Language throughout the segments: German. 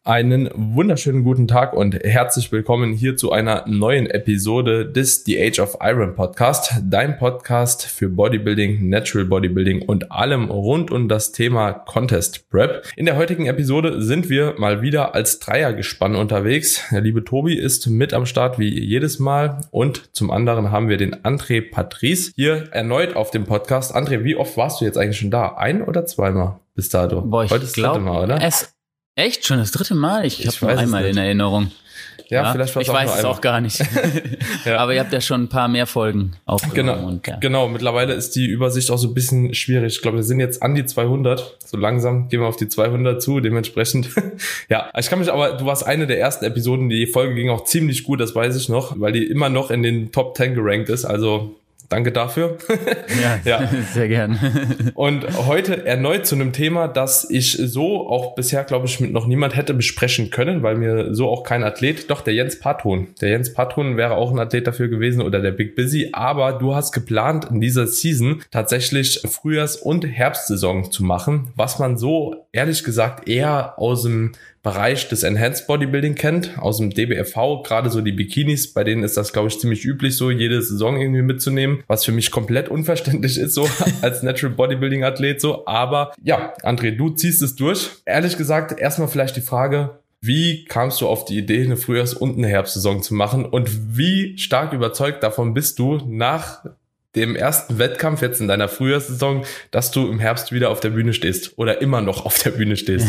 Einen wunderschönen guten Tag und herzlich willkommen hier zu einer neuen Episode des The Age of Iron Podcast, dein Podcast für Bodybuilding, Natural Bodybuilding und allem rund um das Thema Contest Prep. In der heutigen Episode sind wir mal wieder als Dreiergespann unterwegs. Der liebe Tobi ist mit am Start wie jedes Mal und zum anderen haben wir den André Patrice hier erneut auf dem Podcast. André, wie oft warst du jetzt eigentlich schon da? Ein- oder zweimal bis dato? Boah, heute ist das dritte Mal, oder? Echt? Schon das dritte Mal? Ich habe nur einmal in Erinnerung. Ja, vielleicht war es auch nur einmal. Ich weiß es auch gar nicht. Ja. Aber ihr habt ja schon ein paar mehr Folgen aufgenommen. Genau. Mittlerweile ist die Übersicht auch so ein bisschen schwierig. Ich glaube, wir sind jetzt an die 200. So langsam gehen wir auf die 200 zu, dementsprechend. Ja, du warst eine der ersten Episoden. Die Folge ging auch ziemlich gut, das weiß ich noch, weil die immer noch in den Top 10 gerankt ist. Also danke dafür. Ja, sehr gern. Und heute erneut zu einem Thema, das ich so auch bisher, glaube ich, mit noch niemand hätte besprechen können, weil mir so auch kein Athlet, doch der Jens Paton. Der Jens Paton wäre auch ein Athlet dafür gewesen oder der Big Busy, aber du hast geplant, in dieser Season tatsächlich Frühjahrs- und Herbstsaison zu machen, was man so ehrlich gesagt eher aus dem Bereich des Enhanced Bodybuilding kennt, aus dem DBFV, gerade so die Bikinis, bei denen ist das, glaube ich, ziemlich üblich, so jede Saison irgendwie mitzunehmen, was für mich komplett unverständlich ist, so als Natural Bodybuilding Athlet, so, aber ja, André, du ziehst es durch. Ehrlich gesagt, erstmal vielleicht die Frage, wie kamst du auf die Idee, eine Frühjahrs- und eine Herbstsaison zu machen und wie stark überzeugt davon bist du nach dem ersten Wettkampf jetzt in deiner Frühjahrssaison, dass du im Herbst wieder auf der Bühne stehst oder immer noch auf der Bühne stehst?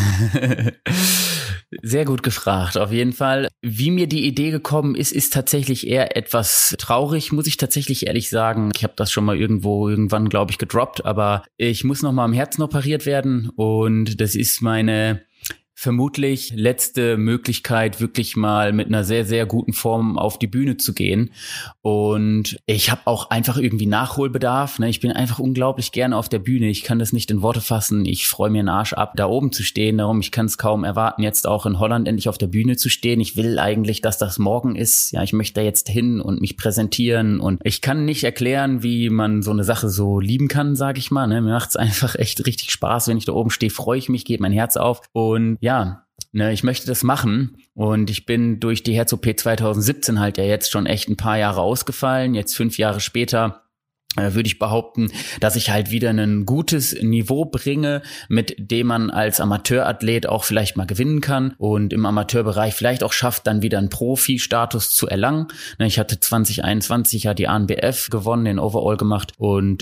Sehr gut gefragt, auf jeden Fall. Wie mir die Idee gekommen ist, ist tatsächlich eher etwas traurig, muss ich tatsächlich ehrlich sagen. Ich habe das schon mal irgendwann, glaube ich, gedroppt, aber ich muss noch mal am Herzen operiert werden und das ist meine vermutlich letzte Möglichkeit, wirklich mal mit einer sehr, sehr guten Form auf die Bühne zu gehen. Und ich habe auch einfach irgendwie Nachholbedarf. Ich bin einfach unglaublich gerne auf der Bühne. Ich kann das nicht in Worte fassen. Ich freue mir den Arsch ab, da oben zu stehen. Darum, ich kann es kaum erwarten, jetzt auch in Holland endlich auf der Bühne zu stehen. Ich will eigentlich, dass das morgen ist. Ja, ich möchte da jetzt hin und mich präsentieren. Und ich kann nicht erklären, wie man so eine Sache so lieben kann, sage ich mal. Mir macht es einfach echt richtig Spaß. Wenn ich da oben stehe, freue ich mich, geht mein Herz auf. Und ja, ich möchte das machen und ich bin durch die Herz-OP 2017 halt ja jetzt schon echt ein paar Jahre ausgefallen. Jetzt 5 Jahre später würde ich behaupten, dass ich halt wieder ein gutes Niveau bringe, mit dem man als Amateurathlet auch vielleicht mal gewinnen kann und im Amateurbereich vielleicht auch schafft, dann wieder einen Profi-Status zu erlangen. Ich hatte 2021 ja die ANBF gewonnen, den Overall gemacht und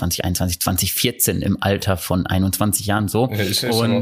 2014 im Alter von 21 Jahren so. Ich und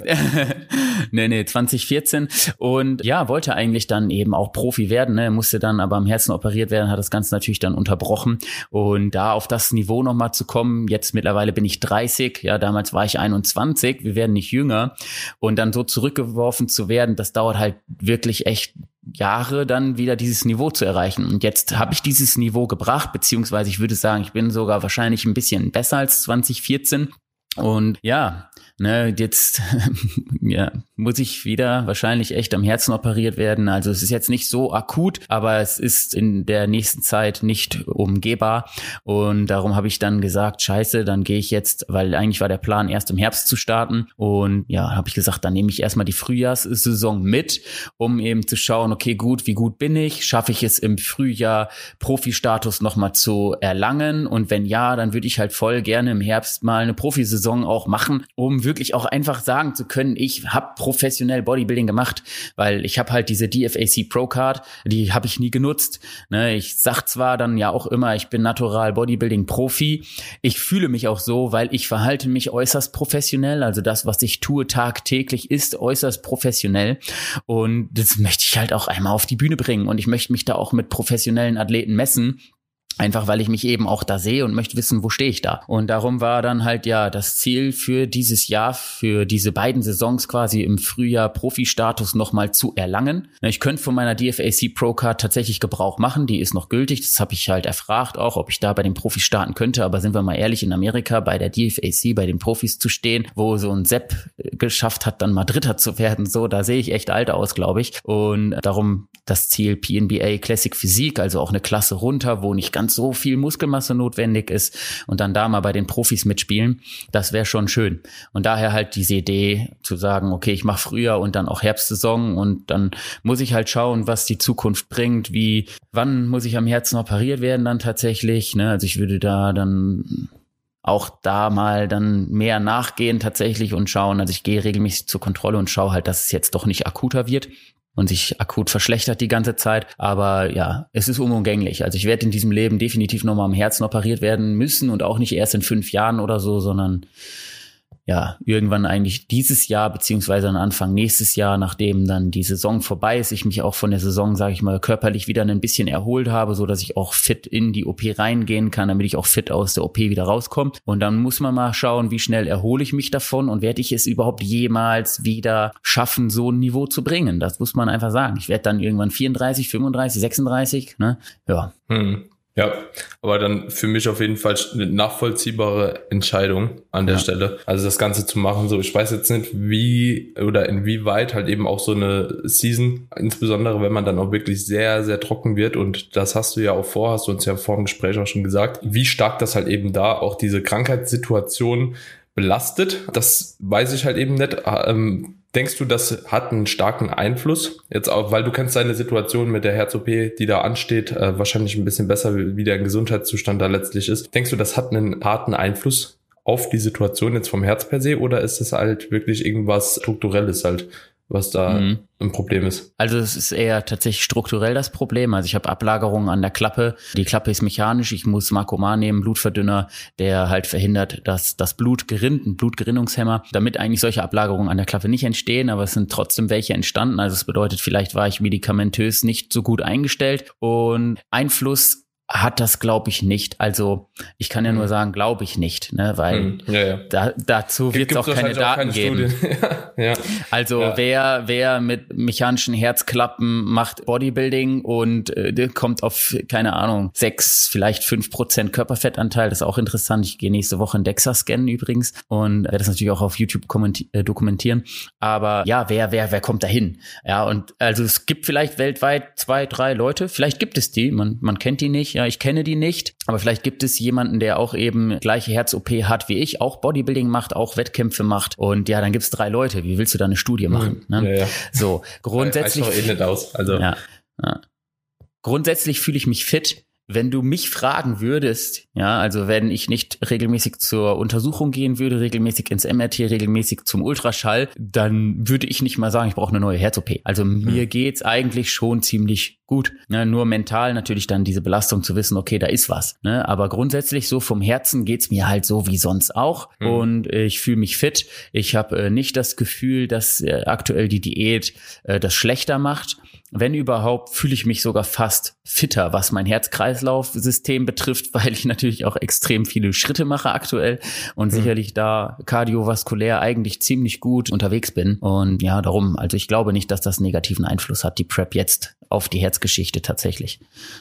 nee, 2014 und ja, wollte eigentlich dann eben auch Profi werden, musste dann aber am Herzen operiert werden, hat das Ganze natürlich dann unterbrochen und da auf das Niveau nochmal zu kommen, jetzt mittlerweile bin ich 30, ja, damals war ich 21, wir werden nicht jünger und dann so zurückgeworfen zu werden, das dauert halt wirklich echt Jahre, dann wieder dieses Niveau zu erreichen. Und jetzt habe ich dieses Niveau gebracht, beziehungsweise ich würde sagen, ich bin sogar wahrscheinlich ein bisschen besser als 2014 und ja, jetzt muss ich wieder wahrscheinlich echt am Herzen operiert werden. Also es ist jetzt nicht so akut, aber es ist in der nächsten Zeit nicht umgehbar. Und darum habe ich dann gesagt, scheiße, dann gehe ich jetzt, weil eigentlich war der Plan, erst im Herbst zu starten. Und ja, habe ich gesagt, dann nehme ich erstmal die Frühjahrssaison mit, um eben zu schauen, okay, gut, wie gut bin ich? Schaffe ich es im Frühjahr, Profi-Status nochmal zu erlangen? Und wenn ja, dann würde ich halt voll gerne im Herbst mal eine Profisaison auch machen, um wirklich auch einfach sagen zu können, ich habe professionell Bodybuilding gemacht, weil ich habe halt diese DFAC Pro Card, die habe ich nie genutzt. Ich sag zwar dann ja auch immer, ich bin Natural Bodybuilding Profi, ich fühle mich auch so, weil ich verhalte mich äußerst professionell, also das, was ich tue tagtäglich, ist äußerst professionell und das möchte ich halt auch einmal auf die Bühne bringen und ich möchte mich da auch mit professionellen Athleten messen. Einfach weil ich mich eben auch da sehe und möchte wissen, wo stehe ich da. Und darum war dann halt ja das Ziel für dieses Jahr, für diese beiden Saisons quasi im Frühjahr Profi-Status nochmal zu erlangen. Ich könnte von meiner DFAC Pro Card tatsächlich Gebrauch machen, die ist noch gültig. Das habe ich halt erfragt auch, ob ich da bei den Profis starten könnte. Aber sind wir mal ehrlich, in Amerika bei der DFAC, bei den Profis zu stehen, wo so ein Sepp geschafft hat, dann mal Dritter zu werden, so, da sehe ich echt alt aus, glaube ich. Und darum das Ziel PNBA Classic Physik, also auch eine Klasse runter, wo nicht ganz ganz so viel Muskelmasse notwendig ist und dann da mal bei den Profis mitspielen, das wäre schon schön. Und daher halt diese Idee zu sagen, okay, ich mache früher und dann auch Herbstsaison und dann muss ich halt schauen, was die Zukunft bringt, wann muss ich am Herzen operiert werden dann tatsächlich, ne? Also ich würde da dann auch da mal dann mehr nachgehen tatsächlich und schauen, also ich gehe regelmäßig zur Kontrolle und schaue halt, dass es jetzt doch nicht akuter wird und sich akut verschlechtert die ganze Zeit. Aber ja, es ist unumgänglich. Also ich werde in diesem Leben definitiv nochmal am Herzen operiert werden müssen und auch nicht erst in 5 Jahren oder so, sondern ja, irgendwann eigentlich dieses Jahr beziehungsweise am Anfang nächstes Jahr, nachdem dann die Saison vorbei ist, ich mich auch von der Saison, sage ich mal, körperlich wieder ein bisschen erholt habe, so dass ich auch fit in die OP reingehen kann, damit ich auch fit aus der OP wieder rauskomme. Und dann muss man mal schauen, wie schnell erhole ich mich davon und werde ich es überhaupt jemals wieder schaffen, so ein Niveau zu bringen. Das muss man einfach sagen. Ich werde dann irgendwann 34, 35, 36, ne? Ja. Ja, aber dann für mich auf jeden Fall eine nachvollziehbare Entscheidung an der Stelle. Also das Ganze zu machen, so ich weiß jetzt nicht, wie oder inwieweit halt eben auch so eine Season, insbesondere wenn man dann auch wirklich sehr, sehr trocken wird und das hast du ja auch hast du uns ja vor dem Gespräch auch schon gesagt, wie stark das halt eben da auch diese Krankheitssituation belastet. Das weiß ich halt eben nicht. Denkst du, das hat einen starken Einfluss? Jetzt auch, weil du kennst deine Situation mit der Herz-OP, die da ansteht, wahrscheinlich ein bisschen besser, wie der Gesundheitszustand da letztlich ist. Denkst du, das hat einen harten Einfluss auf die Situation jetzt vom Herz per se oder ist das halt wirklich irgendwas Strukturelles halt, was da ein Problem ist? Also es ist eher tatsächlich strukturell das Problem. Also ich habe Ablagerungen an der Klappe. Die Klappe ist mechanisch. Ich muss Marcoman nehmen, Blutverdünner, der halt verhindert, dass das Blut gerinnt, ein Blutgerinnungshemmer, damit eigentlich solche Ablagerungen an der Klappe nicht entstehen. Aber es sind trotzdem welche entstanden. Also es bedeutet, vielleicht war ich medikamentös nicht so gut eingestellt und Einfluss hat das, glaube ich, nicht. Also ich kann ja nur sagen, glaube ich nicht, ne, weil dazu wird es auch keine Daten geben. Also wer mit mechanischen Herzklappen macht Bodybuilding und kommt auf, keine Ahnung, 6, vielleicht 5% Körperfettanteil, das ist auch interessant. Ich gehe nächste Woche in DEXA scannen übrigens und werde das natürlich auch auf YouTube dokumentieren. Aber ja, wer kommt da hin? Ja, und also es gibt vielleicht weltweit 2, 3 Leute, vielleicht gibt es die, man kennt die nicht. Ja, ich kenne die nicht, aber vielleicht gibt es jemanden, der auch eben gleiche Herz-OP hat wie ich, auch Bodybuilding macht, auch Wettkämpfe macht und ja, dann gibt's 3 Leute. Wie willst du da eine Studie machen? Ne? So, grundsätzlich nicht aus. Also. Grundsätzlich fühle ich mich fit. Wenn du mich fragen würdest, ja, also wenn ich nicht regelmäßig zur Untersuchung gehen würde, regelmäßig ins MRT, regelmäßig zum Ultraschall, dann würde ich nicht mal sagen, ich brauche eine neue Herz-OP. Also mir geht's eigentlich schon ziemlich gut. Ne? Nur mental natürlich dann diese Belastung zu wissen, okay, da ist was. Ne? Aber grundsätzlich so vom Herzen geht's mir halt so wie sonst auch. Und ich fühle mich fit. Ich habe nicht das Gefühl, dass aktuell die Diät das schlechter macht. Wenn überhaupt, fühle ich mich sogar fast fitter, was mein Herz-Kreislauf-System betrifft, weil ich natürlich auch extrem viele Schritte mache aktuell und sicherlich da kardiovaskulär eigentlich ziemlich gut unterwegs bin. Und ja, darum, also ich glaube nicht, dass das einen negativen Einfluss hat, die Prep jetzt auf die Herzgeschichte tatsächlich.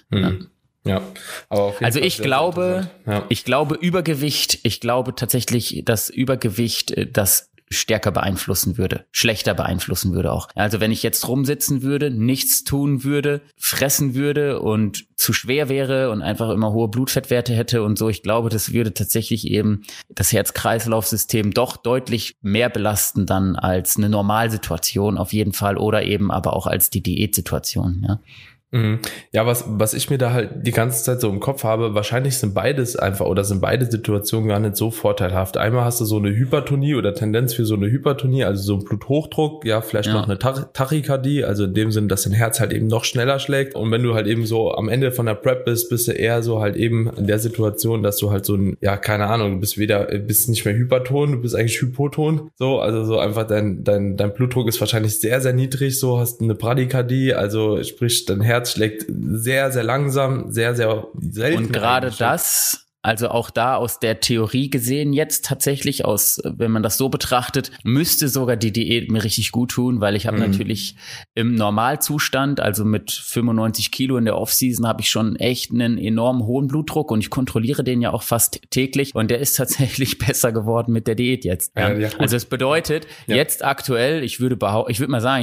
Ja, aber auf jeden also Fall ich glaube Übergewicht, ich glaube tatsächlich, dass Übergewicht das stärker beeinflussen würde, schlechter beeinflussen würde auch. Also wenn ich jetzt rumsitzen würde, nichts tun würde, fressen würde und zu schwer wäre und einfach immer hohe Blutfettwerte hätte und so, ich glaube, das würde tatsächlich eben das Herz-Kreislauf-System doch deutlich mehr belasten dann als eine Normalsituation auf jeden Fall oder eben aber auch als die Diätsituation, ja. Ja, was ich mir da halt die ganze Zeit so im Kopf habe, wahrscheinlich sind beides einfach oder sind beide Situationen gar nicht so vorteilhaft. Einmal hast du so eine Hypertonie oder Tendenz für so eine Hypertonie, also so ein Bluthochdruck, ja, vielleicht noch eine Tachykardie, also in dem Sinn, dass dein Herz halt eben noch schneller schlägt. Und wenn du halt eben so am Ende von der Prep bist du eher so halt eben in der Situation, dass du halt so ein, ja, keine Ahnung, du bist nicht mehr hyperton, du bist eigentlich hypoton, so, also so einfach dein Blutdruck ist wahrscheinlich sehr, sehr niedrig, so hast eine Bradykardie, also sprich, dein Herz schlägt sehr, sehr langsam, sehr, sehr selten. Und gerade das, also auch da aus der Theorie gesehen jetzt tatsächlich wenn man das so betrachtet, müsste sogar die Diät mir richtig gut tun, weil ich habe natürlich im Normalzustand, also mit 95 Kilo in der Offseason, habe ich schon echt einen enorm hohen Blutdruck und ich kontrolliere den ja auch fast täglich und der ist tatsächlich besser geworden mit der Diät jetzt. Ja. Also es bedeutet, jetzt aktuell, ich würde mal sagen, ich habe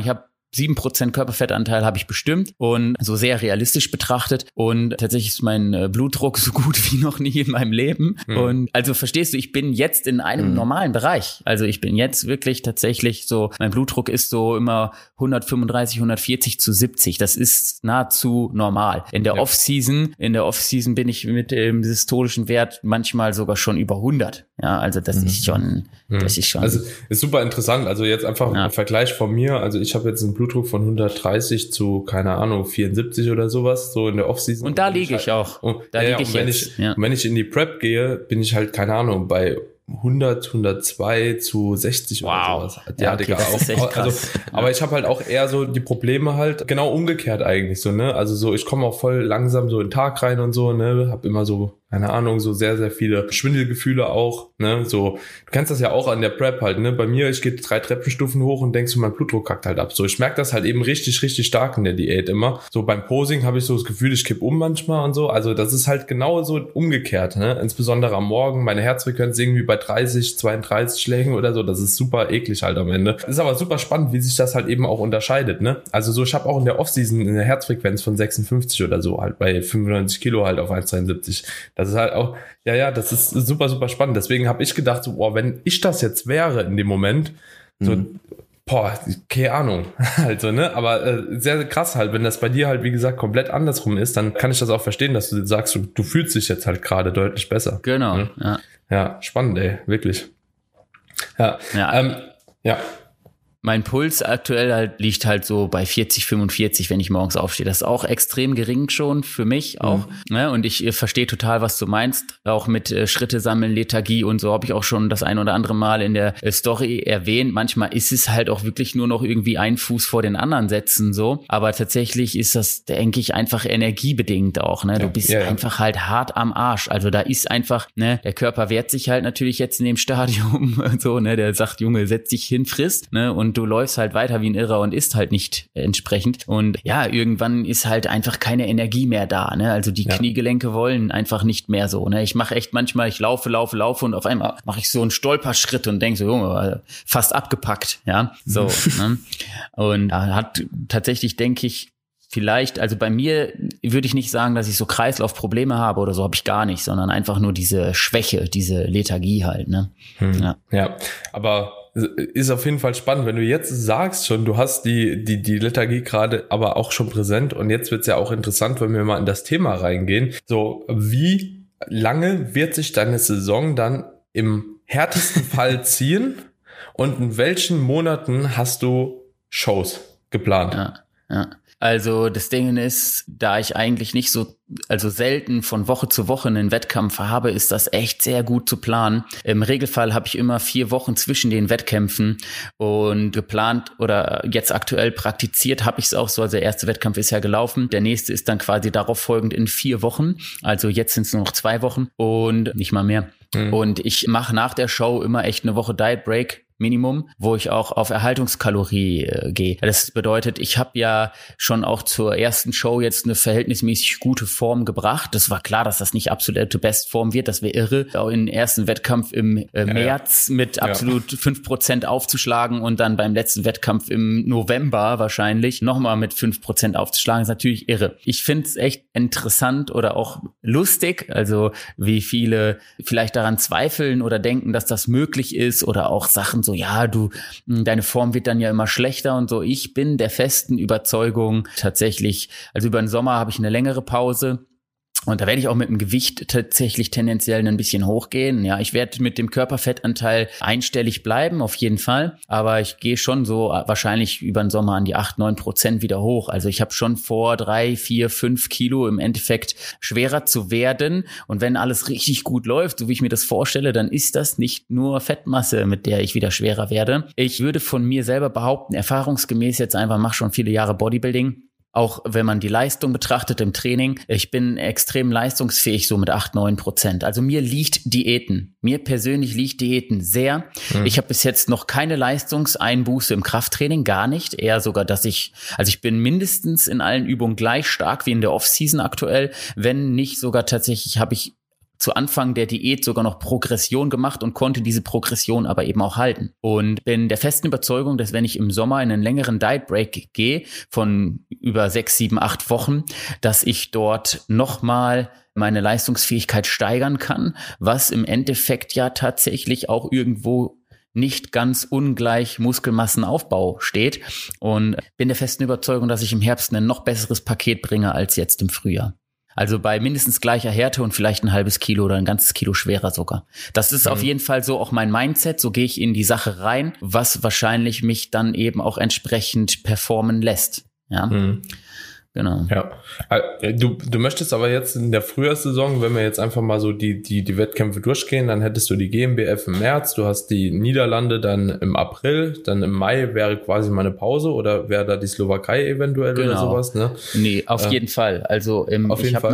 7% Körperfettanteil habe ich bestimmt und so sehr realistisch betrachtet und tatsächlich ist mein Blutdruck so gut wie noch nie in meinem Leben und also verstehst du, ich bin jetzt in einem normalen Bereich, also ich bin jetzt wirklich tatsächlich so, mein Blutdruck ist so immer 135, 140 zu 70, das ist nahezu normal. In der Off-Season bin ich mit dem systolischen Wert manchmal sogar schon über 100, ja, also das ist schon. Also ist super interessant, also jetzt einfach ein Vergleich von mir, also ich habe jetzt einen Blutdruck von 130 zu, keine Ahnung, 74 oder sowas, so in der Off-Season. Und da liege ich auch. Wenn ich in die Prep gehe, bin ich halt, keine Ahnung, bei 100, 102 zu 60 oder sowas. Ja, okay, Digga, das ist echt krass. Also, aber ich habe halt auch eher so die Probleme halt genau umgekehrt eigentlich so, ne? Also so, ich komme auch voll langsam so in den Tag rein und so, ne? Hab immer so, keine Ahnung, so sehr, sehr viele Schwindelgefühle auch, ne? So, du kennst das ja auch an der Prep halt, ne? Bei mir, ich gehe 3 Treppenstufen hoch und denkst so, mein Blutdruck kackt halt ab. So, ich merke das halt eben richtig, richtig stark in der Diät immer. So, beim Posing habe ich so das Gefühl, ich kipp um manchmal und so. Also, das ist halt genau so umgekehrt, ne? Insbesondere am Morgen, meine Herzfrequenz irgendwie bei 30, 32 Schlägen oder so. Das ist super eklig halt am Ende. Ist aber super spannend, wie sich das halt eben auch unterscheidet, ne? Also so, ich habe auch in der Off-Season eine Herzfrequenz von 56 oder so, halt bei 95 Kilo halt auf 1,72. Das ist halt auch, das ist super, super spannend. Deswegen habe ich gedacht, so, wenn ich das jetzt wäre in dem Moment, so, keine Ahnung, also, ne, aber sehr, sehr krass halt, wenn das bei dir halt, wie gesagt, komplett andersrum ist, dann kann ich das auch verstehen, dass du sagst, du fühlst dich jetzt halt gerade deutlich besser. Genau, ne? Ja, spannend, ey, wirklich. Mein Puls aktuell halt liegt halt so bei 40, 45, wenn ich morgens aufstehe. Das ist auch extrem gering schon für mich auch. Ne? Und ich verstehe total, was du meinst. Auch mit Schritte sammeln, Lethargie und so habe ich auch schon das ein oder andere Mal in der Story erwähnt. Manchmal ist es halt auch wirklich nur noch irgendwie ein Fuß vor den anderen setzen so. Aber tatsächlich ist das, denke ich, einfach energiebedingt auch. Ne? Du bist einfach halt hart am Arsch. Also da ist einfach, ne, der Körper wehrt sich halt natürlich jetzt in dem Stadium so, ne, der sagt, Junge, setz dich hin, frisst, ne, und du läufst halt weiter wie ein Irrer und isst halt nicht entsprechend. Und ja, irgendwann ist halt einfach keine Energie mehr da, ne? Also die Kniegelenke wollen einfach nicht mehr so, ne? Ich mache echt manchmal, ich laufe und auf einmal mache ich so einen Stolperschritt und denke so, Junge, fast abgepackt, ja, so. Ne? Und hat tatsächlich, denke ich, vielleicht, also bei mir würde ich nicht sagen, dass ich so Kreislaufprobleme habe oder so, habe ich gar nicht, sondern einfach nur diese Schwäche, diese Lethargie halt, ne? Ja, aber ist auf jeden Fall spannend, wenn du jetzt sagst schon, du hast die Lethargie gerade aber auch schon präsent und jetzt wird's ja auch interessant, wenn wir mal in das Thema reingehen. So, wie lange wird sich deine Saison dann im härtesten Fall ziehen und in welchen Monaten hast du Shows geplant? Ja. Also das Ding ist, da ich eigentlich nicht so, also selten von Woche zu Woche einen Wettkampf habe, ist das echt sehr gut zu planen. Im Regelfall habe ich immer 4 Wochen zwischen den Wettkämpfen und geplant oder jetzt aktuell praktiziert habe ich es auch so. Also der erste Wettkampf ist ja gelaufen, der nächste ist dann quasi darauf folgend in 4 Wochen. Also jetzt sind es nur noch 2 Wochen und nicht mal mehr. Und ich mache nach der Show immer echt eine Woche Diet Break. Minimum, wo ich auch auf Erhaltungskalorie gehe. Das bedeutet, ich habe ja schon auch zur ersten Show jetzt eine verhältnismäßig gute Form gebracht. Das war klar, dass das nicht absolute Bestform wird, das wäre irre. Auch in den ersten Wettkampf im März mit absolut 5% aufzuschlagen und dann beim letzten Wettkampf im November wahrscheinlich nochmal mit 5% aufzuschlagen, ist natürlich irre. Ich finde es echt interessant oder auch lustig, also wie viele vielleicht daran zweifeln oder denken, dass das möglich ist oder auch Sachen so, ja, deine Form wird dann ja immer schlechter und so. Ich bin der festen Überzeugung tatsächlich, also über den Sommer habe ich eine längere Pause. Und da werde ich auch mit dem Gewicht tatsächlich tendenziell ein bisschen hochgehen. Ja, ich werde mit dem Körperfettanteil einstellig bleiben, auf jeden Fall. Aber ich gehe schon so wahrscheinlich über den Sommer an die 8-9% wieder hoch. Also ich habe schon vor, 3, 4, 5 Kilo im Endeffekt schwerer zu werden. Und wenn alles richtig gut läuft, so wie ich mir das vorstelle, dann ist das nicht nur Fettmasse, mit der ich wieder schwerer werde. Ich würde von mir selber behaupten, erfahrungsgemäß jetzt einfach, mache schon viele Jahre Bodybuilding. Auch wenn man die Leistung betrachtet im Training, ich bin extrem leistungsfähig, so mit 8-9%. Also mir persönlich liegt Diäten sehr. Ich habe bis jetzt noch keine Leistungseinbuße im Krafttraining, gar nicht. Eher sogar, ich bin mindestens in allen Übungen gleich stark wie in der Off-Season aktuell. Wenn nicht sogar tatsächlich habe ich zu Anfang der Diät sogar noch Progression gemacht und konnte diese Progression aber eben auch halten. Und bin der festen Überzeugung, dass wenn ich im Sommer in einen längeren Diet Break gehe, von über 6, 7, 8 Wochen, dass ich dort nochmal meine Leistungsfähigkeit steigern kann, was im Endeffekt ja tatsächlich auch irgendwo nicht ganz ungleich Muskelmassenaufbau steht. Und bin der festen Überzeugung, dass ich im Herbst ein noch besseres Paket bringe als jetzt im Frühjahr. Also bei mindestens gleicher Härte und vielleicht ein halbes Kilo oder ein ganzes Kilo schwerer sogar. Das ist auf jeden Fall so auch mein Mindset. So gehe ich in die Sache rein, was wahrscheinlich mich dann eben auch entsprechend performen lässt. Ja. Genau. Ja. Du möchtest aber jetzt in der Frühjahrssaison, wenn wir jetzt einfach mal so die Wettkämpfe durchgehen, dann hättest du die GmbF im März, du hast die Niederlande dann im April, dann im Mai wäre quasi mal eine Pause oder wäre da die Slowakei eventuell oder sowas, ne? Nee, auf jeden Fall. Also ich habe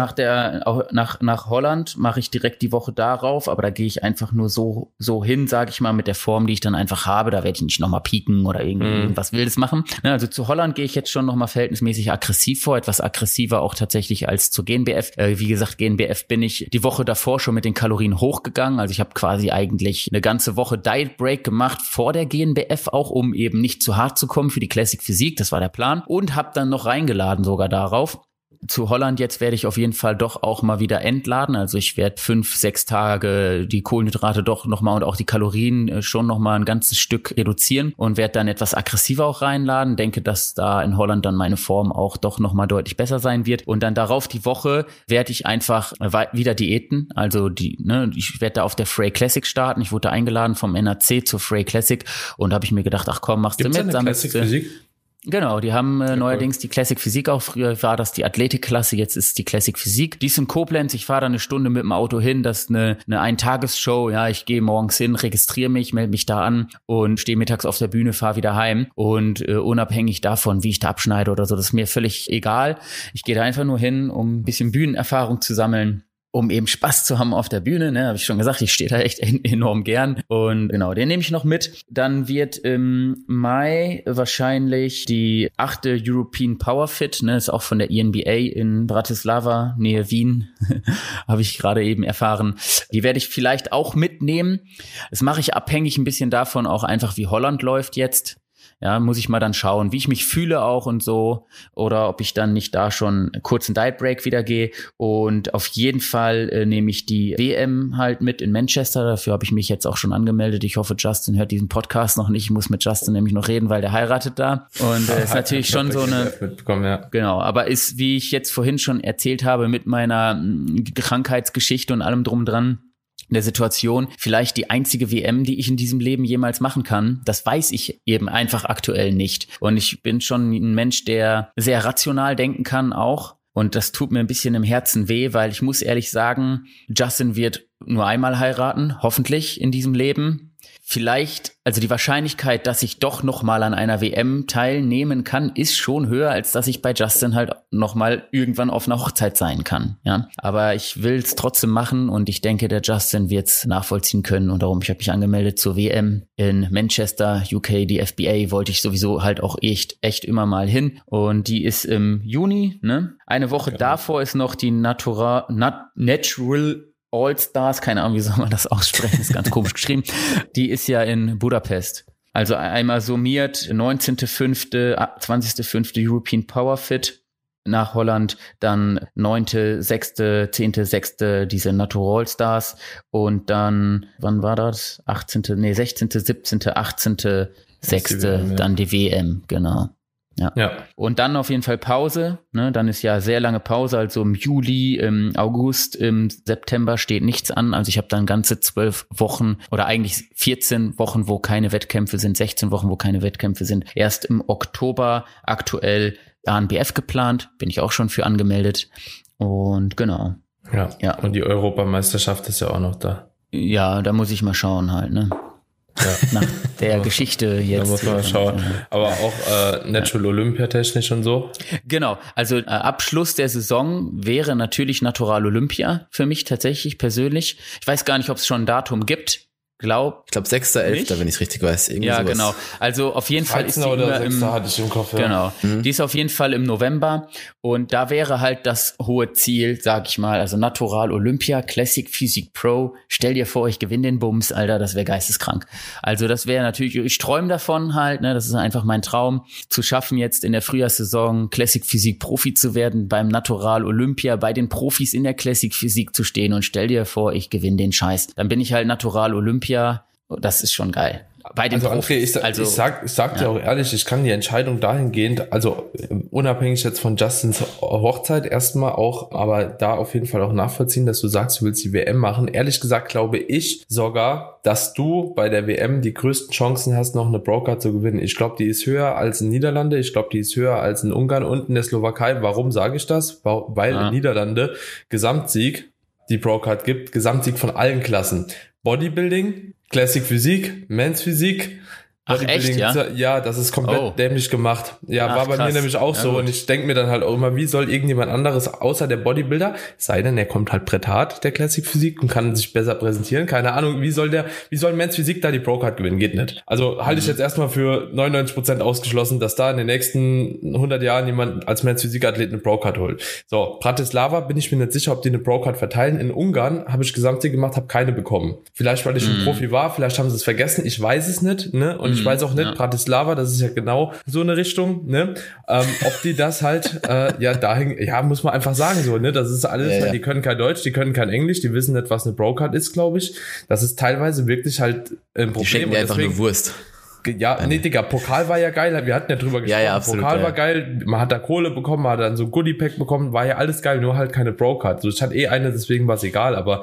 nach Holland mache ich direkt die Woche darauf, aber da gehe ich einfach nur so hin, sage ich mal, mit der Form, die ich dann einfach habe. Da werde ich nicht nochmal pieken oder irgendwas Wildes machen. Also zu Holland gehe ich jetzt schon nochmal verhältnismäßig aggressiv vor, etwas aggressiver auch tatsächlich als zur GNBF. Wie gesagt, GNBF bin ich die Woche davor schon mit den Kalorien hochgegangen. Also ich habe quasi eigentlich eine ganze Woche Diet Break gemacht vor der GNBF, auch um eben nicht zu hart zu kommen für die Classic Physik. Das war der Plan. Und habe dann noch reingeladen sogar darauf. Zu Holland jetzt werde ich auf jeden Fall doch auch mal wieder entladen. Also ich werde 5, 6 Tage die Kohlenhydrate doch nochmal und auch die Kalorien schon nochmal ein ganzes Stück reduzieren und werde dann etwas aggressiver auch reinladen. Denke, dass da in Holland dann meine Form auch doch nochmal deutlich besser sein wird. Und dann darauf die Woche werde ich einfach wieder diäten. Also ich werde da auf der Frey Classic starten. Ich wurde eingeladen vom NAC zur Frey Classic und habe ich mir gedacht, ach komm, machst Gibt's du mit. Eine Classic Physik? Genau, die haben neuerdings die Classic Physik auch. Früher war das die Athletikklasse, jetzt ist die Classic Physik. Die ist in Koblenz, ich fahre da eine Stunde mit dem Auto hin, das ist eine Eintagesshow. Ja, ich gehe morgens hin, registriere mich, melde mich da an und stehe mittags auf der Bühne, fahre wieder heim. Und unabhängig davon, wie ich da abschneide oder so, das ist mir völlig egal. Ich gehe da einfach nur hin, um ein bisschen Bühnenerfahrung zu sammeln, um eben Spaß zu haben auf der Bühne, ne, habe ich schon gesagt, ich stehe da echt enorm gern und genau, den nehme ich noch mit. Dann wird im Mai wahrscheinlich die 8. European Power Fit, ne, ist auch von der ENBA in Bratislava, Nähe Wien, habe ich gerade eben erfahren. Die werde ich vielleicht auch mitnehmen. Das mache ich abhängig ein bisschen davon auch einfach, wie Holland läuft jetzt. Ja, muss ich mal dann schauen, wie ich mich fühle auch und so, oder ob ich dann nicht da schon kurz einen Diet Break wieder gehe. Und auf jeden Fall nehme ich die WM halt mit in Manchester. Dafür habe ich mich jetzt auch schon angemeldet. Ich hoffe, Justin hört diesen Podcast noch nicht. Ich muss mit Justin nämlich noch reden, weil der heiratet da. Und ist natürlich schon so eine, ja. Genau, aber ist, wie ich jetzt vorhin schon erzählt habe, mit meiner Krankheitsgeschichte und allem drum dran, der Situation vielleicht die einzige WM, die ich in diesem Leben jemals machen kann. Das weiß ich eben einfach aktuell nicht. Und ich bin schon ein Mensch, der sehr rational denken kann auch. Und das tut mir ein bisschen im Herzen weh, weil ich muss ehrlich sagen, Justin wird nur einmal heiraten, hoffentlich in diesem Leben. Vielleicht, also die Wahrscheinlichkeit, dass ich doch noch mal an einer WM teilnehmen kann, ist schon höher, als dass ich bei Justin halt noch mal irgendwann auf einer Hochzeit sein kann. Ja, aber ich will es trotzdem machen und ich denke, der Justin wird es nachvollziehen können und darum, ich habe mich angemeldet zur WM in Manchester, UK, die FBA, wollte ich sowieso halt auch echt immer mal hin und die ist im Juni, ne? Eine Woche davor ist noch die Natural All-Stars, keine Ahnung, wie soll man das aussprechen, ist ganz komisch geschrieben. Die ist ja in Budapest. Also einmal summiert 19.05., 20.05. European Power Fit nach Holland, dann 9.06., 10.06. diese Natural All-Stars und dann, wann war das? 16., 17., 18.06. dann die WM, genau. Ja. Und dann auf jeden Fall Pause, ne? Dann ist ja sehr lange Pause, also im Juli, im August, im September steht nichts an. Also ich habe dann ganze 12 Wochen oder eigentlich 14 Wochen, wo keine Wettkämpfe sind, 16 Wochen, wo keine Wettkämpfe sind. Erst im Oktober aktuell ANBF geplant, bin ich auch schon für angemeldet. Und genau. Ja. Und die Europameisterschaft ist ja auch noch da. Ja, da muss ich mal schauen halt, ne? Ja. Nach der Geschichte jetzt. Da muss man mal schauen. Aber auch Natural Olympia technisch und so. Genau. Also Abschluss der Saison wäre natürlich Natural Olympia für mich tatsächlich persönlich. Ich weiß gar nicht, ob es schon ein Datum gibt. Ich glaube 6.11., wenn ich es richtig weiß. Irgendwie ja, sowas. genau. Also auf jeden Fall ist die oder immer 6. hatte ich im Kopf. Ja. Genau. Die ist auf jeden Fall im November und da wäre halt das hohe Ziel, sag ich mal, also Natural Olympia, Classic Physik Pro. Stell dir vor, ich gewinne den Bums, Alter, das wäre geisteskrank. Also das wäre natürlich, ich träume davon halt, ne, das ist einfach mein Traum, zu schaffen jetzt in der Frühjahrssaison Classic Physik Profi zu werden, beim Natural Olympia, bei den Profis in der Classic Physik zu stehen und stell dir vor, ich gewinne den Scheiß. Dann bin ich halt Natural Olympia. Das ist schon geil. Bei den Also Profis. André, ich sag dir auch ehrlich, ich kann die Entscheidung dahingehend, also unabhängig jetzt von Justins Hochzeit erstmal auch, aber da auf jeden Fall auch nachvollziehen, dass du sagst, du willst die WM machen. Ehrlich gesagt glaube ich sogar, dass du bei der WM die größten Chancen hast, noch eine Pro-Card zu gewinnen. Ich glaube, die ist höher als in Niederlande, ich glaube, die ist höher als in Ungarn und in der Slowakei. Warum sage ich das? Weil in Niederlande Gesamtsieg die Pro-Card gibt, Gesamtsieg von allen Klassen. Bodybuilding, Classic Physik, Men's Physik. Ach echt, ja? Ja, das ist komplett dämlich gemacht. Ja, war bei mir nämlich auch so. Und ich denke mir dann halt auch immer, wie soll irgendjemand anderes außer der Bodybuilder, sei denn, er kommt halt Brett Hart, der Classic Physik, und kann sich besser präsentieren. Keine Ahnung, wie soll Men's Physik da die Pro-Card gewinnen? Geht nicht. Also halte ich jetzt erstmal für 99% ausgeschlossen, dass da in den nächsten 100 Jahren jemand als Men's Physik-Athlet eine Pro-Card holt. So, Bratislava bin ich mir nicht sicher, ob die eine Pro-Card verteilen. In Ungarn habe ich Gesamtsieg gemacht, habe keine bekommen. Vielleicht, weil ich ein Profi war, vielleicht haben sie es vergessen. Ich weiß es nicht, ne? Und ich weiß auch nicht, Bratislava, das ist ja genau so eine Richtung, ne? Ob die das halt, dahin, muss man einfach sagen so, ne? Das ist alles, halt, die können kein Deutsch, die können kein Englisch, die wissen nicht, was eine Pro-Card ist, glaube ich. Das ist teilweise wirklich halt ein Problem. Die schenken dir einfach nur Wurst. Ja, nee, Digga, Pokal war ja geil, wir hatten ja drüber gesprochen, ja, absolut, Pokal war geil, man hat da Kohle bekommen, man hat dann so ein Goodie-Pack bekommen, war ja alles geil, nur halt keine Pro-Card. So, ich hatte eine, deswegen war es egal, aber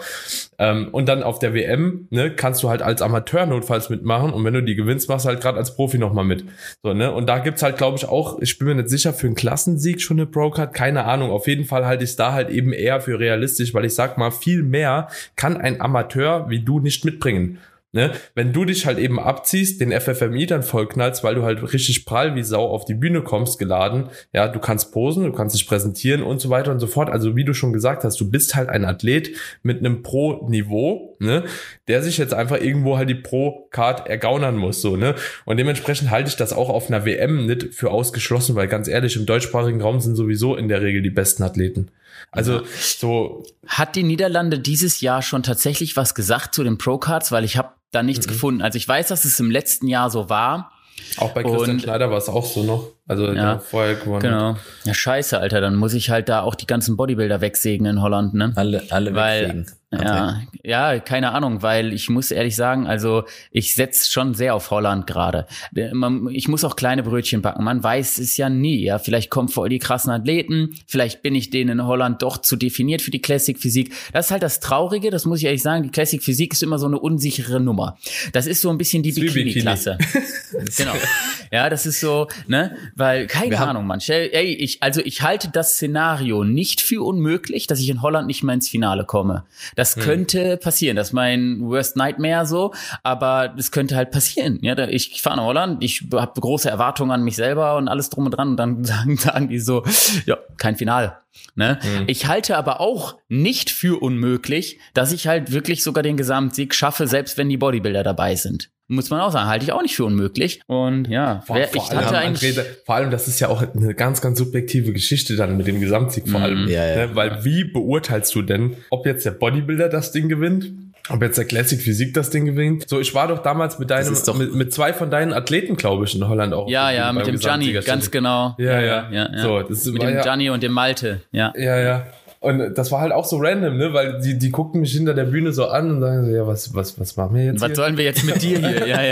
und dann auf der WM, ne, kannst du halt als Amateur notfalls mitmachen und wenn du die gewinnst, machst du halt gerade als Profi nochmal mit. So, ne, und da gibt's halt, glaube ich, auch, ich bin mir nicht sicher, für einen Klassensieg schon eine Pro-Card, keine Ahnung, auf jeden Fall halte ich es da halt eben eher für realistisch, weil ich sag mal, viel mehr kann ein Amateur wie du nicht mitbringen. Ne? Wenn du dich halt eben abziehst, den FFMI dann vollknallst, weil du halt richtig prall wie Sau auf die Bühne kommst, geladen, ja, du kannst posen, du kannst dich präsentieren und so weiter und so fort. Also wie du schon gesagt hast, du bist halt ein Athlet mit einem Pro-Niveau, ne, der sich jetzt einfach irgendwo halt die Pro-Card ergaunern muss, so, ne. Und dementsprechend halte ich das auch auf einer WM nicht für ausgeschlossen, weil ganz ehrlich, im deutschsprachigen Raum sind sowieso in der Regel die besten Athleten. Also so. Hat die Niederlande dieses Jahr schon tatsächlich was gesagt zu den Pro-Cards? Weil ich habe da nichts gefunden. Also ich weiß, dass es im letzten Jahr so war. Auch bei Christian Schneider war es auch so noch. Also der vorher gewonnen. Genau. Ja, scheiße, Alter. Dann muss ich halt da auch die ganzen Bodybuilder wegsägen in Holland, ne? Alle wegsägen. Ja, keine Ahnung, weil ich muss ehrlich sagen, also ich setze schon sehr auf Holland gerade. Ich muss auch kleine Brötchen backen. Man weiß es ja nie. Ja, vielleicht kommen voll die krassen Athleten. Vielleicht bin ich denen in Holland doch zu definiert für die Classic Physik. Das ist halt das Traurige. Das muss ich ehrlich sagen. Die Classic Physik ist immer so eine unsichere Nummer. Das ist so ein bisschen die Bikini-Klasse. Genau. Ja, das ist so, ne? Weil, keine Ahnung, Mann. Ich halte das Szenario nicht für unmöglich, dass ich in Holland nicht mehr ins Finale komme. Das könnte passieren. Das ist mein Worst Nightmare so, aber das könnte halt passieren. Ja, ich fahre nach Holland, ich habe große Erwartungen an mich selber und alles drum und dran und dann sagen die so, ja, kein Finale. Ne? Ich halte aber auch nicht für unmöglich, dass ich halt wirklich sogar den Gesamtsieg schaffe, selbst wenn die Bodybuilder dabei sind. Muss man auch sagen, halte ich auch nicht für unmöglich. Und ja, vor allem, das ist ja auch eine ganz, ganz subjektive Geschichte dann mit dem Gesamtsieg vor allem. Ne? Weil wie beurteilst du denn, ob jetzt der Bodybuilder das Ding gewinnt? Ob jetzt der Classic Physik das Ding gewinnt? So, ich war doch damals mit mit zwei von deinen Athleten, glaube ich, in Holland auch. Ja, mit dem Gianni, ganz genau. Ja. So, das mit dem Gianni und dem Malte, ja. Ja. Und das war halt auch so random, ne, weil die guckten mich hinter der Bühne so an und sagen so, ja, was machen wir jetzt hier? Was sollen wir jetzt mit dir hier? Ja.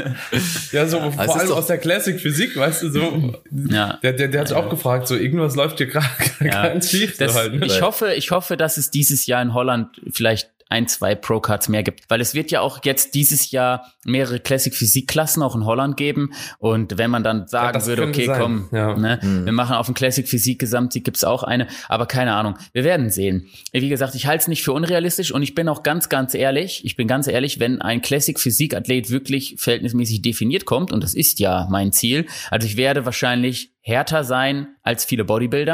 Ja, so also vor allem aus der Classic Physik, weißt du, so. Ja. Der hat sich auch gefragt, so, irgendwas läuft hier gerade ganz schief. So halt, ne? Ich hoffe, dass es dieses Jahr in Holland vielleicht 1-2 Pro-Cards mehr gibt. Weil es wird ja auch jetzt dieses Jahr mehrere Classic-Physik-Klassen auch in Holland geben. Und wenn man dann sagen würde, okay, komm, wir machen auf dem Classic-Physik-Gesamtsieg, gibt's auch eine. Aber keine Ahnung, wir werden sehen. Wie gesagt, ich halte es nicht für unrealistisch und ich bin auch ganz ehrlich, wenn ein Classic-Physik-Athlet wirklich verhältnismäßig definiert kommt, und das ist ja mein Ziel, also ich werde wahrscheinlich härter sein als viele Bodybuilder.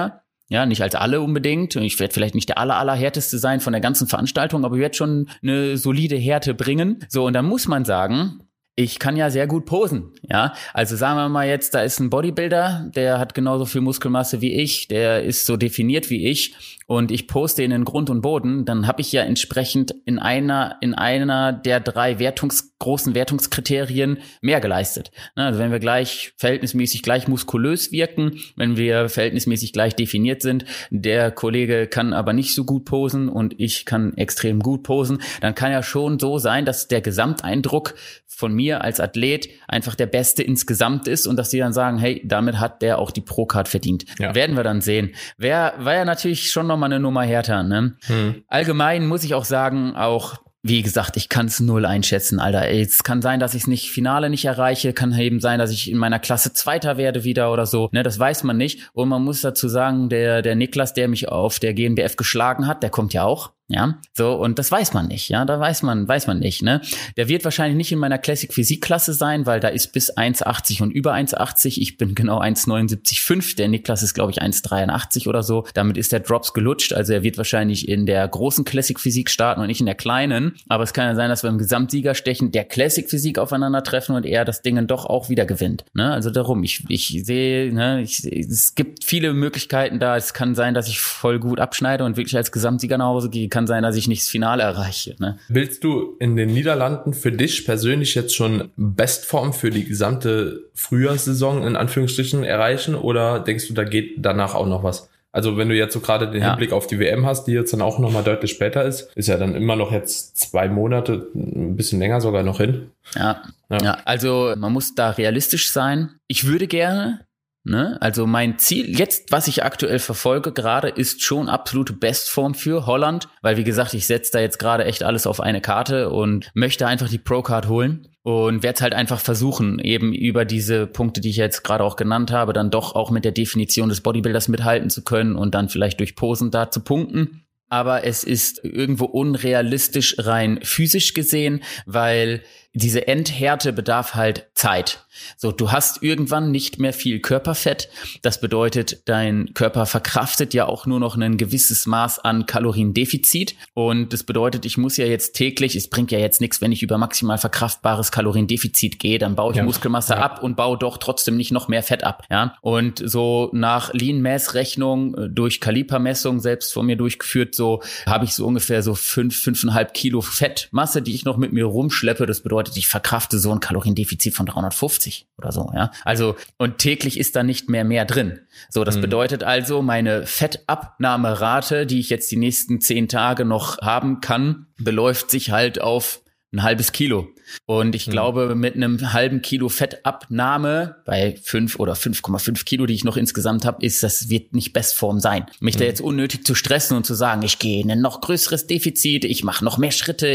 Ja, nicht als alle unbedingt. Ich werde vielleicht nicht der allerhärteste sein von der ganzen Veranstaltung, aber ich werde schon eine solide Härte bringen. So, und dann muss man sagen, ich kann ja sehr gut posen, ja. Also sagen wir mal jetzt, da ist ein Bodybuilder, der hat genauso viel Muskelmasse wie ich, der ist so definiert wie ich und ich pose den in Grund und Boden, dann habe ich ja entsprechend in einer der 3 großen Wertungskriterien mehr geleistet. Also wenn wir verhältnismäßig gleich muskulös wirken, wenn wir verhältnismäßig gleich definiert sind, der Kollege kann aber nicht so gut posen und ich kann extrem gut posen, dann kann ja schon so sein, dass der Gesamteindruck von mir als Athlet einfach der beste insgesamt ist und dass die dann sagen, hey, damit hat der auch die Pro-Card verdient. Ja. Werden wir dann sehen. War ja natürlich schon nochmal eine Nummer härter, ne? Allgemein muss ich auch sagen, wie gesagt, ich kann es 0 einschätzen, Alter. Es kann sein, dass ich es Finale nicht erreiche, kann eben sein, dass ich in meiner Klasse Zweiter werde wieder oder so. Ne, das weiß man nicht. Und man muss dazu sagen, der Niklas, der mich auf der GNBF geschlagen hat, der kommt ja auch. Ja, so, und das weiß man nicht, ja, da weiß man nicht, ne. Der wird wahrscheinlich nicht in meiner Classic Physik Klasse sein, weil da ist bis 1,80 und über 1,80. Ich bin genau 1,79,5. Der Niklas ist, glaube ich, 1,83 oder so. Damit ist der Drops gelutscht. Also er wird wahrscheinlich in der großen Classic Physik starten und nicht in der kleinen. Aber es kann ja sein, dass wir im Gesamtsiegerstechen der Classic Physik aufeinandertreffen und er das Ding doch auch wieder gewinnt, ne. Also darum, ich sehe, ne, es gibt viele Möglichkeiten da. Es kann sein, dass ich voll gut abschneide und wirklich als Gesamtsieger nach Hause gehe. Kann sein, dass ich nicht das Finale erreiche. Ne? Willst du in den Niederlanden für dich persönlich jetzt schon Bestform für die gesamte Frühjahrssaison in Anführungsstrichen erreichen oder denkst du, da geht danach auch noch was? Also wenn du jetzt so gerade den Hinblick auf die WM hast, die jetzt dann auch nochmal deutlich später ist ja dann immer noch jetzt 2 Monate, ein bisschen länger sogar noch hin. Ja, also man muss da realistisch sein. Ich würde gerne, ne? Also mein Ziel jetzt, was ich aktuell verfolge gerade, ist schon absolute Bestform für Holland, weil wie gesagt, ich setze da jetzt gerade echt alles auf eine Karte und möchte einfach die Pro-Card holen und werde es halt einfach versuchen, eben über diese Punkte, die ich jetzt gerade auch genannt habe, dann doch auch mit der Definition des Bodybuilders mithalten zu können und dann vielleicht durch Posen da zu punkten. Aber es ist irgendwo unrealistisch rein physisch gesehen, weil diese Endhärte bedarf halt Zeit. So, du hast irgendwann nicht mehr viel Körperfett. Das bedeutet, dein Körper verkraftet ja auch nur noch ein gewisses Maß an Kaloriendefizit. Und das bedeutet, ich muss ja jetzt täglich, es bringt ja jetzt nichts, wenn ich über maximal verkraftbares Kaloriendefizit gehe, dann baue ich Muskelmasse ab und baue doch trotzdem nicht noch mehr Fett ab. Ja, und so nach Lean-Mass-Rechnung durch Kalipermessung selbst von mir durchgeführt, so habe ich so ungefähr so 5,5 Kilo Fettmasse, die ich noch mit mir rumschleppe. Das bedeutet, ich verkrafte so ein Kaloriendefizit von 350 oder so, ja. Also, und täglich ist da nicht mehr drin. So, das bedeutet also, meine Fettabnahmerate, die ich jetzt die nächsten 10 Tage noch haben kann, beläuft sich halt auf ein halbes Kilo. Und ich glaube, mit einem halben Kilo Fettabnahme bei 5 oder 5,5 Kilo, die ich noch insgesamt habe, das wird nicht Bestform sein. Mich da jetzt unnötig zu stressen und zu sagen, ich gehe in ein noch größeres Defizit, ich mache noch mehr Schritte,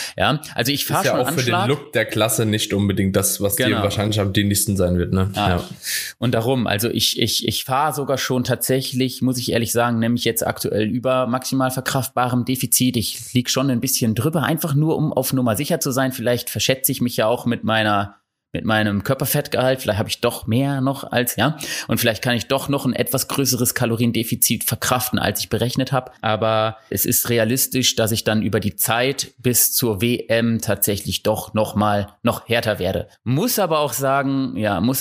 also ich fahre schon Anschlag. Ist ja auch für den Look der Klasse nicht unbedingt das, was dir wahrscheinlich am dienlichsten sein wird, ne? Ja. Und darum, also ich fahre sogar schon tatsächlich, muss ich ehrlich sagen, nämlich jetzt aktuell über maximal verkraftbarem Defizit. Ich lieg schon ein bisschen drüber, einfach nur, um auf Nummer sicher zu sein. Vielleicht verschätze ich mich ja auch mit meinem Körperfettgehalt, vielleicht habe ich doch mehr noch und vielleicht kann ich doch noch ein etwas größeres Kaloriendefizit verkraften, als ich berechnet habe, aber es ist realistisch, dass ich dann über die Zeit bis zur WM tatsächlich doch noch härter werde. Muss aber auch sagen,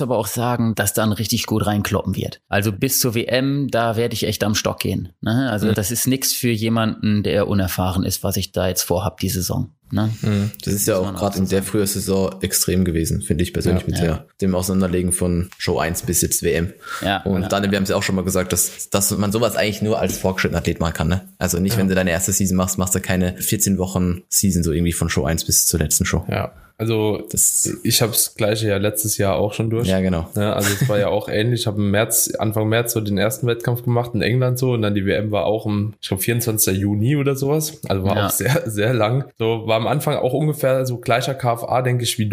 dass dann richtig gut reinkloppen wird. Also bis zur WM, da werde ich echt am Stock gehen, ne? Also das ist nichts für jemanden, der unerfahren ist, was ich da jetzt vorhab, die Saison. Ne? Das ist ja auch gerade in der Frühjahrssaison extrem gewesen, finde ich persönlich, mit dem Auseinanderlegen von Show 1 bis jetzt WM. Ja, und Daniel, wir haben es ja auch schon mal gesagt, dass man sowas eigentlich nur als fortgeschrittener Athlet machen kann, ne? Also nicht, wenn du deine erste Season machst du keine 14 Wochen Season, so irgendwie von Show 1 bis zur letzten Show. Ja. Also ich habe das Gleiche ja letztes Jahr auch schon durch. Ja, genau. Ja, also es war ja auch ähnlich. Ich habe Anfang März so den ersten Wettkampf gemacht in England so und dann die WM war auch ich glaube 24. Juni oder sowas. Also war auch sehr, sehr lang. So war am Anfang auch ungefähr so gleicher KFA, denke ich, wie du.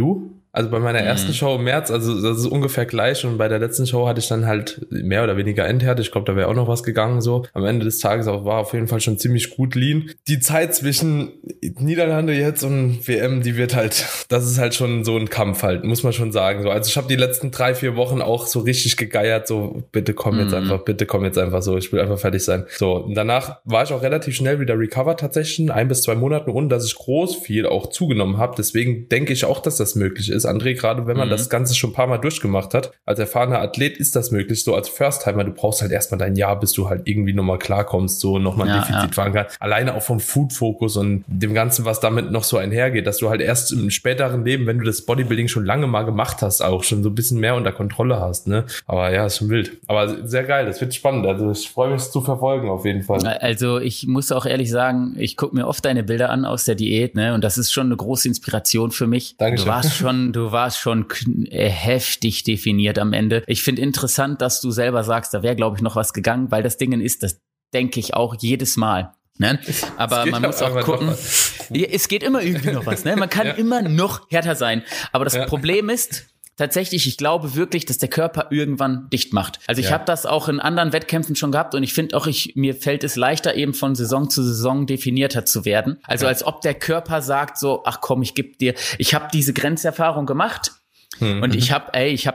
Also bei meiner ersten Show im März, also das ist ungefähr gleich, und bei der letzten Show hatte ich dann halt mehr oder weniger Endhärte. Ich glaube, da wäre auch noch was gegangen so. Am Ende des Tages war auf jeden Fall schon ziemlich gut lean. Die Zeit zwischen Niederlande jetzt und WM, die wird halt, das ist halt schon so ein Kampf halt, muss man schon sagen. So, also ich habe die letzten 3-4 Wochen auch so richtig gegeiert, so bitte komm jetzt einfach so, ich will einfach fertig sein. So, und danach war ich auch relativ schnell wieder recovered tatsächlich, 1 bis 2 Monaten, ohne dass ich groß viel auch zugenommen habe. Deswegen denke ich auch, dass das möglich ist. André, gerade wenn man das Ganze schon ein paar Mal durchgemacht hat, als erfahrener Athlet ist das möglich. So als First-Timer, du brauchst halt erstmal dein Jahr, bis du halt irgendwie nochmal klarkommst, so nochmal ein Defizit fahren kannst. Alleine auch vom Food-Fokus und dem Ganzen, was damit noch so einhergeht, dass du halt erst im späteren Leben, wenn du das Bodybuilding schon lange mal gemacht hast, auch schon so ein bisschen mehr unter Kontrolle hast, ne? Aber ja, ist schon wild. Aber sehr geil, das wird spannend. Also ich freue mich, es zu verfolgen auf jeden Fall. Also ich muss auch ehrlich sagen, ich gucke mir oft deine Bilder an aus der Diät, ne? Und das ist schon eine große Inspiration für mich. Dankeschön. Du warst schon heftig definiert am Ende. Ich finde interessant, dass du selber sagst, da wäre, glaube ich, noch was gegangen, weil das Ding ist, das denke ich auch jedes Mal. Ne? Aber man muss auch gucken, es geht immer irgendwie noch was. Ne? Man kann immer noch härter sein. Aber das Problem ist, tatsächlich, ich glaube wirklich, dass der Körper irgendwann dicht macht. Also ich habe das auch in anderen Wettkämpfen schon gehabt und ich finde auch, mir fällt es leichter, eben von Saison zu Saison definierter zu werden. Also als ob der Körper sagt so, ach komm, ich habe diese Grenzerfahrung gemacht. Und ich habe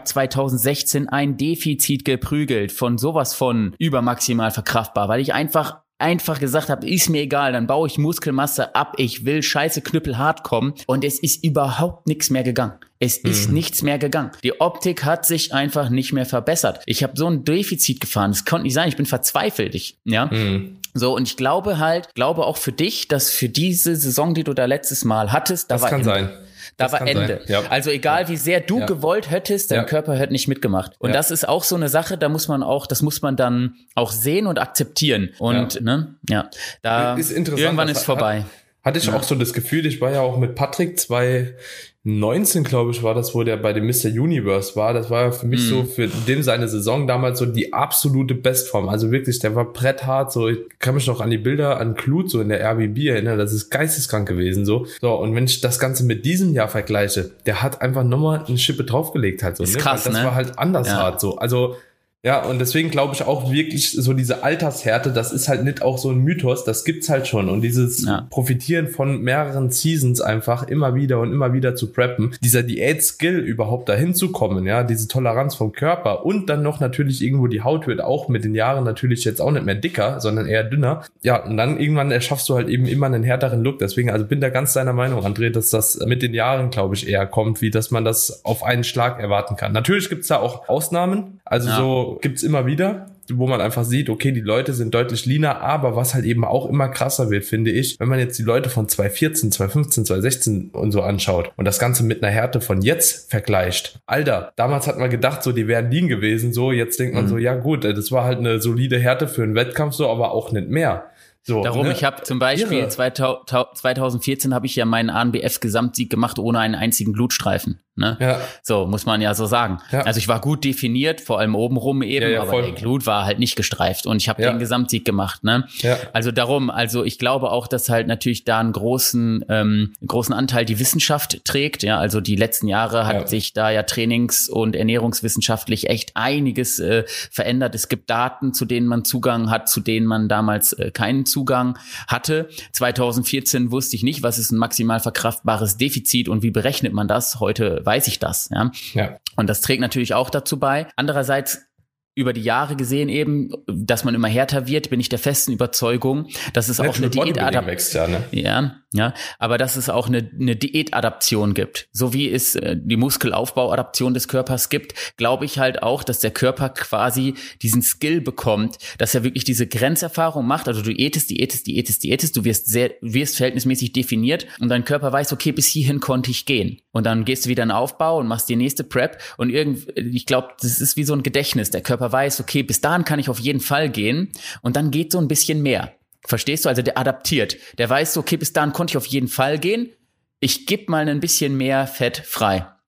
2016 ein Defizit geprügelt von sowas von übermaximal verkraftbar, weil ich einfach gesagt habe, ist mir egal, dann baue ich Muskelmasse ab, ich will scheiße knüppelhart kommen, und es ist überhaupt nichts mehr gegangen. Es ist nichts mehr gegangen. Die Optik hat sich einfach nicht mehr verbessert. Ich habe so ein Defizit gefahren, das konnte nicht sein, ich bin verzweifelt. So, und ich glaube auch für dich, dass für diese Saison, die du da letztes Mal hattest, das kann sein. Da war Ende. Ja. Also egal wie sehr du gewollt hättest, dein Körper hat nicht mitgemacht. Und das ist auch so eine Sache, das muss man dann auch sehen und akzeptieren. Und da ist interessant, irgendwann ist vorbei. Hatte ich auch so das Gefühl, ich war ja auch mit Patrick 2019, glaube ich, war das, wo der bei dem Mr. Universe war. Das war ja für mich so, für dem seine Saison damals so die absolute Bestform. Also wirklich, der war bretthart, so, ich kann mich noch an die Bilder an Clut so in der RBB erinnern, das ist geisteskrank gewesen, so. So, und wenn ich das Ganze mit diesem Jahr vergleiche, der hat einfach nochmal eine Schippe draufgelegt halt so. Ist krass, das war halt anders hart so. Also, ja, und deswegen glaube ich auch wirklich, so diese Altershärte, das ist halt nicht auch so ein Mythos, das gibt's halt schon. Und dieses Profitieren von mehreren Seasons einfach immer wieder zu preppen, dieser Diät-Skill überhaupt dahin zu kommen, ja, diese Toleranz vom Körper, und dann noch natürlich irgendwo die Haut wird auch mit den Jahren natürlich jetzt auch nicht mehr dicker, sondern eher dünner. Ja, und dann irgendwann erschaffst du halt eben immer einen härteren Look. Deswegen, also bin da ganz deiner Meinung, André, dass das mit den Jahren, glaube ich, eher kommt, wie dass man das auf einen Schlag erwarten kann. Natürlich gibt's da auch Ausnahmen, also so gibt's immer wieder, wo man einfach sieht, okay, die Leute sind deutlich leaner, aber was halt eben auch immer krasser wird, finde ich, wenn man jetzt die Leute von 2014, 2015, 2016 und so anschaut und das Ganze mit einer Härte von jetzt vergleicht. Alter, damals hat man gedacht, so, die wären lean gewesen, so, jetzt denkt man so, ja gut, das war halt eine solide Härte für einen Wettkampf, so, aber auch nicht mehr. So, darum, ich habe zum Beispiel 2014 habe ich ja meinen ANBF-Gesamtsieg gemacht ohne einen einzigen Blutstreifen. Ne? Ja. So, muss man ja so sagen. Ja. Also ich war gut definiert, vor allem obenrum eben, aber der Glut war halt nicht gestreift und ich habe den Gesamtsieg gemacht. Ne? Ja. Also darum, ich glaube auch, dass halt natürlich da einen großen Anteil die Wissenschaft trägt. Ja, also die letzten Jahre hat sich da ja trainings- und ernährungswissenschaftlich echt einiges verändert. Es gibt Daten, zu denen man Zugang hat, zu denen man damals keinen Zugang hatte. 2014 wusste ich nicht, was ist ein maximal verkraftbares Defizit und wie berechnet man das. Heute weiß ich das. Ja. Und das trägt natürlich auch dazu bei. Andererseits über die Jahre gesehen eben, dass man immer härter wird, bin ich der festen Überzeugung, dass es auch eine Diätadaption, aber dass es auch eine Diätadaption gibt. So wie es die Muskelaufbauadaption des Körpers gibt, glaube ich halt auch, dass der Körper quasi diesen Skill bekommt, dass er wirklich diese Grenzerfahrung macht. Also du diätest, du wirst verhältnismäßig definiert und dein Körper weiß, okay, bis hierhin konnte ich gehen. Und dann gehst du wieder in den Aufbau und machst die nächste Prep und ich glaube, das ist wie so ein Gedächtnis. Der Körper weiß, okay, bis dahin kann ich auf jeden Fall gehen und dann geht so ein bisschen mehr. Verstehst du? Also der adaptiert. Der weiß so, okay, bis dahin konnte ich auf jeden Fall gehen. Ich gebe mal ein bisschen mehr Fett frei.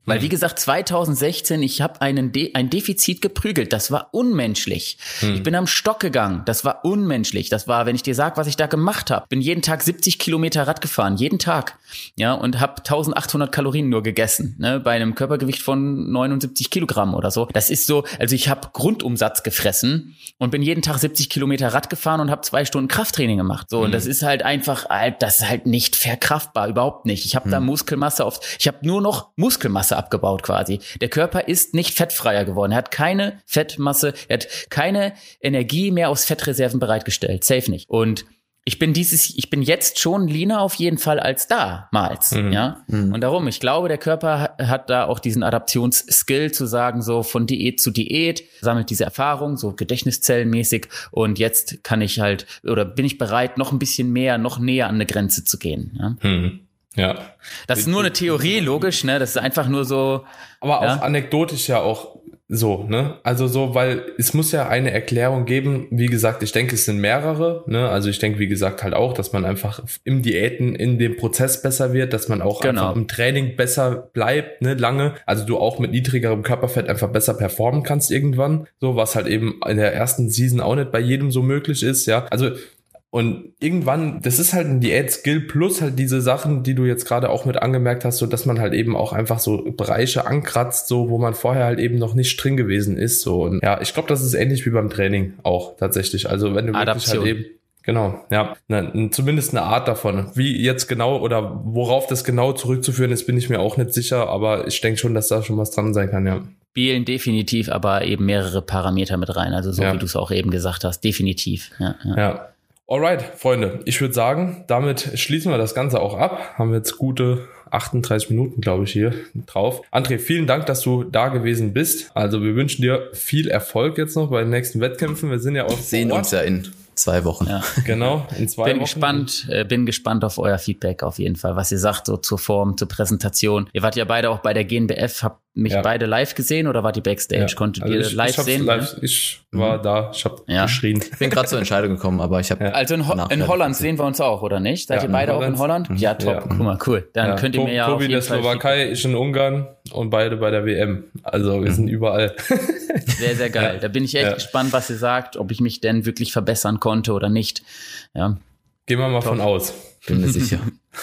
Weil wie gesagt, 2016, ich habe ein Defizit geprügelt. Das war unmenschlich. Ich bin am Stock gegangen. Das war unmenschlich. Das war, wenn ich dir sage, was ich da gemacht habe. Bin jeden Tag 70 Kilometer Rad gefahren. Jeden Tag. Ja, und habe 1800 Kalorien nur gegessen. Ne, bei einem Körpergewicht von 79 Kilogramm oder so. Das ist so, also ich habe Grundumsatz gefressen und bin jeden Tag 70 Kilometer Rad gefahren und habe 2 Stunden Krafttraining gemacht. So, und das ist halt einfach, das ist halt nicht verkraftbar. Überhaupt nicht. Ich habe da Muskelmasse ich habe nur noch Muskelmasse abgebaut quasi. Der Körper ist nicht fettfreier geworden. Er hat keine Fettmasse, er hat keine Energie mehr aus Fettreserven bereitgestellt. Safe nicht. Und ich bin jetzt schon leaner auf jeden Fall als damals, ja. Und darum, ich glaube, der Körper hat da auch diesen Adaptionsskill zu sagen, so von Diät zu Diät, sammelt diese Erfahrung, so Gedächtniszellenmäßig. Und jetzt kann ich halt, oder bin ich bereit, noch ein bisschen mehr, noch näher an eine Grenze zu gehen, ja. Ja. Das ist nur eine Theorie, logisch, ne? Das ist einfach nur so. Aber auch anekdotisch ja auch so, ne? Also so, weil es muss ja eine Erklärung geben. Wie gesagt, ich denke, es sind mehrere, ne? Also ich denke, wie gesagt, halt auch, dass man einfach im Diäten in dem Prozess besser wird, dass man auch einfach im Training besser bleibt, ne? Lange. Also du auch mit niedrigerem Körperfett einfach besser performen kannst irgendwann. So, was halt eben in der ersten Season auch nicht bei jedem so möglich ist, ja. Also und irgendwann, das ist halt ein Diät-Skill plus halt diese Sachen, die du jetzt gerade auch mit angemerkt hast, so dass man halt eben auch einfach so Bereiche ankratzt, so wo man vorher halt eben noch nicht drin gewesen ist. So, und ja, ich glaube, das ist ähnlich wie beim Training auch tatsächlich. Also wenn du wirklich halt eben, genau, ja, zumindest eine Art davon. Wie jetzt genau oder worauf das genau zurückzuführen ist, bin ich mir auch nicht sicher, aber ich denke schon, dass da schon was dran sein kann, ja. Spielen definitiv, aber eben mehrere Parameter mit rein, also so wie du es auch eben gesagt hast, definitiv. Ja. Alright, Freunde, ich würde sagen, damit schließen wir das Ganze auch ab. Haben wir jetzt gute 38 Minuten, glaube ich, hier drauf. André, vielen Dank, dass du da gewesen bist. Also wir wünschen dir viel Erfolg jetzt noch bei den nächsten Wettkämpfen. Wir sind ja auch sehen uns ja in 2 Wochen. Ja. Genau, in 2 Wochen. Bin gespannt auf euer Feedback auf jeden Fall, was ihr sagt, so zur Form, zur Präsentation. Ihr wart ja beide auch bei der GNBF, habt mich beide live gesehen oder wart ihr Backstage? Ja. Konntet ihr live sehen? Ich war da, ich habe geschrien. Ich bin gerade zur Entscheidung gekommen, aber ich habe... Also in Holland sehen wir uns auch, oder nicht? Seid ihr beide auch in Holland? Ja, top. Ja. Guck mal, cool. Dann könnt ihr mir ja Tobi auf jeden in der Fall Slowakei, ich in Ungarn und beide bei der WM. Also wir sind überall. Sehr, sehr geil. Da bin ich echt gespannt, was ihr sagt, ob ich mich denn wirklich verbessern konnte oder nicht. Ja. Gehen wir mal von aus. Bin mir sicher.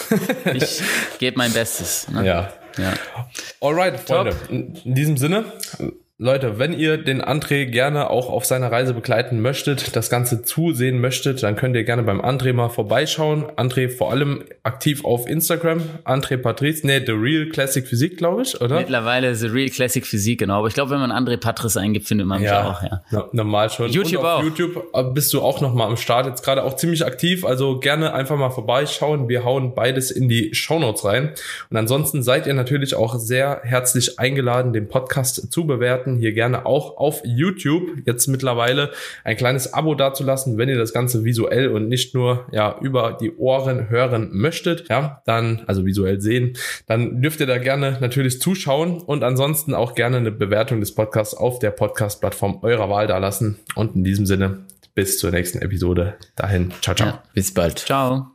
Ich gebe mein Bestes. Ne? Ja. Alright, Freunde. In diesem Sinne, Leute, wenn ihr den André gerne auch auf seiner Reise begleiten möchtet, das Ganze zusehen möchtet, dann könnt ihr gerne beim André mal vorbeischauen. André vor allem aktiv auf Instagram. André Patrice, The Real Classic Physik, glaube ich, oder? Mittlerweile The Real Classic Physik, genau. Aber ich glaube, wenn man André Patrice eingibt, findet man mich auch, normal schon. YouTube und auf auch. YouTube bist du auch noch mal am Start. Jetzt gerade auch ziemlich aktiv, also gerne einfach mal vorbeischauen. Wir hauen beides in die Shownotes rein. Und ansonsten seid ihr natürlich auch sehr herzlich eingeladen, den Podcast zu bewerten. Hier gerne auch auf YouTube jetzt mittlerweile ein kleines Abo dazulassen, wenn ihr das Ganze visuell und nicht nur über die Ohren hören möchtet, dann, also visuell sehen, dann dürft ihr da gerne natürlich zuschauen und ansonsten auch gerne eine Bewertung des Podcasts auf der Podcast-Plattform eurer Wahl dalassen. Und in diesem Sinne, bis zur nächsten Episode. Dahin, ciao, ciao. Bis bald. Ciao.